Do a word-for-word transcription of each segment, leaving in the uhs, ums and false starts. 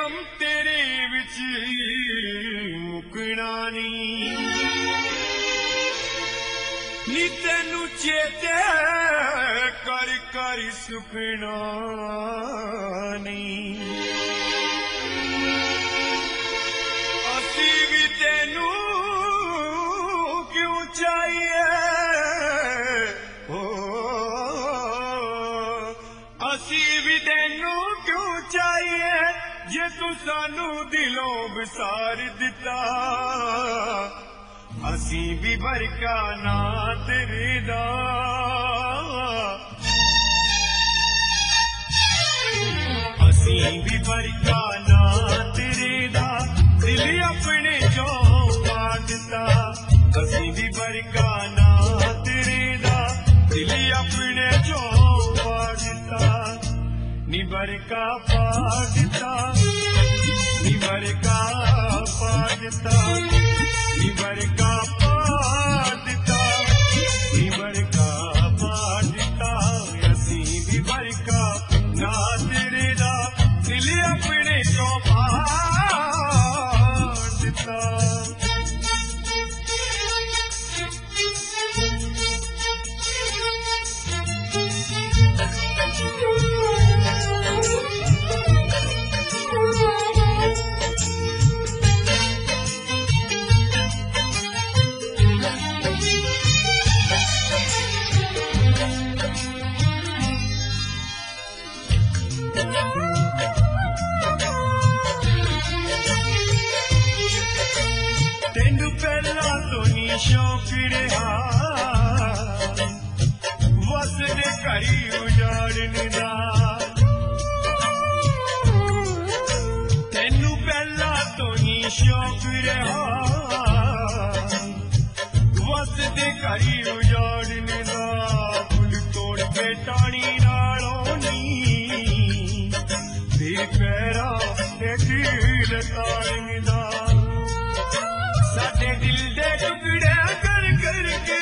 गम तेरे विच मुकना नहीं नी तेनू चेते कर कर सुकना नहीं असी भी तेनू क्यों चाहिए हो असी भी तेनू क्यों चाहिए जे तू सानू दिलों विसार दिता असी भी बरका ना तेरे दा असी भी बरका ना तेरे दा दिल अपने चो मांगता असी भी बरका ना तेरे दा दिल अपने चो मांगता नी बरका पागता नी बरका पागता नी बरका पागता नी बरका पागता असी भी बरका ना तेरे दा दिल अपने चो मांगता तेनू पहला तो नी शौक रहा वस दे करी उजाड़ने दा तेनू पहला तो नी शौक रहा वस दे करी उजाड़ने दा फुल तोड़ के टाणी नालों नी तेरे पैरा ते दिल ताड़ने दा साडे दिल दे टुकड़े कर कर के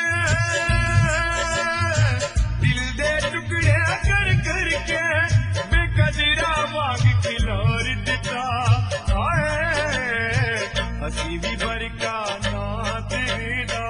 दिल दे टुकड़े कर कर के बेकदरा वाग खिलार दिता हाय असी भी बरका ना तेरे दा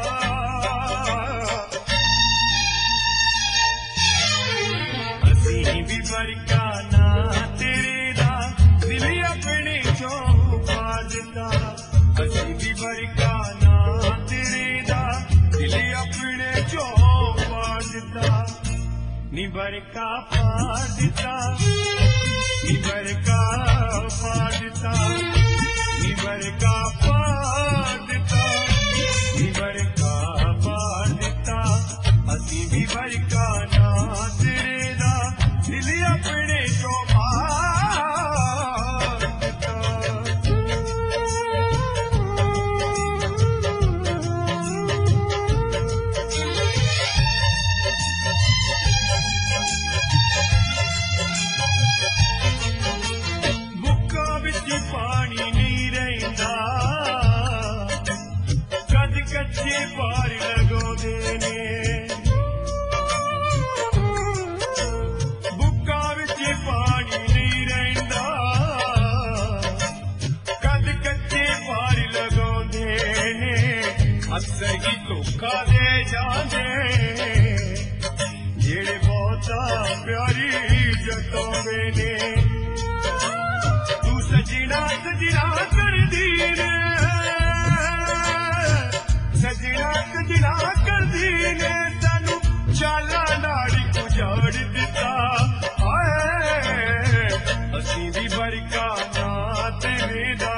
असी भी बरका ना तेरे दा दिल अपने चो पाजता असी भी बरका ना तेरे दा दिल अपने चो पाजता नी बरका पाजता नी बरका पाजता नी बरका पाजता नी बरका पाजता असी भी बरका ना तेरे दा दिल अपने चो पानी नहीं रहता कद कच्चे पार लगो देने बुक्का विच पानी नहीं रहता कद कच्चे पार लगो देने अक्सर की धोखा दे जाने जेड़े बहुता प्यारी जतोंदे ने सजना सजना कर दी ने सजना सजना कर दी ने सानू चाला नाड़ी उजाड़ दिता हाय असी भी बरका ना तेरे दा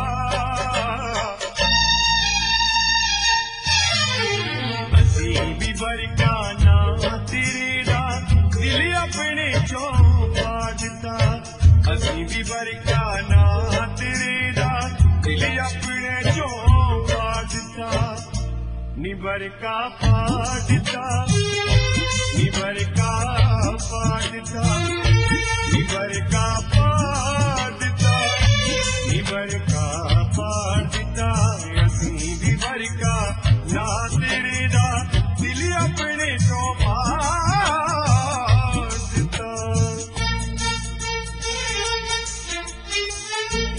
असी भी बरका ना तेरे दा दिल अपने चो पाजता असी भी बरका ना तेरे दा दिल अपने चो पाजता नी बरका पाजता नी बरका पाजता नी बरका पाजता नी बरका पाजता असी भी बरका ना तेरे दा दिल अपने चो पाजता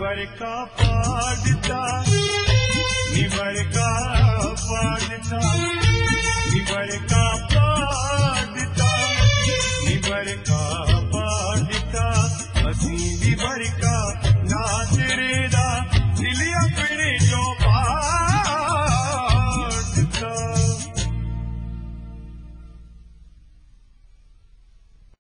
बरका पा दिता